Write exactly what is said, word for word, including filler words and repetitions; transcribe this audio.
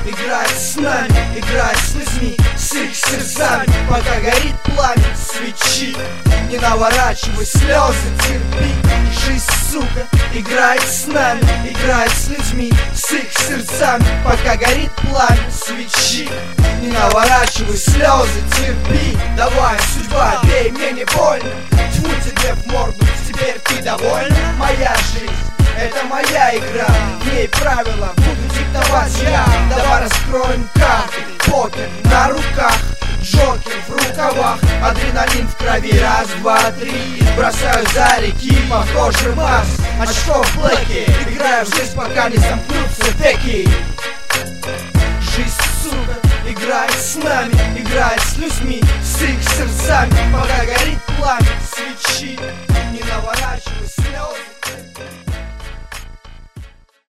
играет с нами, играет с людьми, с их сердцами. Пока горит пламя свечи, не наворачивай слезы, терпи. Жизнь, сука, играет с нами, играет с людьми, с их сердцами. Пока горит пламя свечи, не наворачивай слезы, терпи. Давай, судьба, бей, мне не больно, тьму тебе в морду, теперь ты довольна? Моя жизнь, это моя игра, в ней правила буду диктовать я. Давай раскроем карты, покер на руках, джокер в рукавах, адреналин в крови, раз, два, три. Бросаю за реки, похоже масс, очко в блэке, играю в жизнь, пока не замкнутся веки. Жизнь, сука, играет с нами, играет с людьми, с их сердцами. Пока горит пламя свечи, не наворачивай слезы.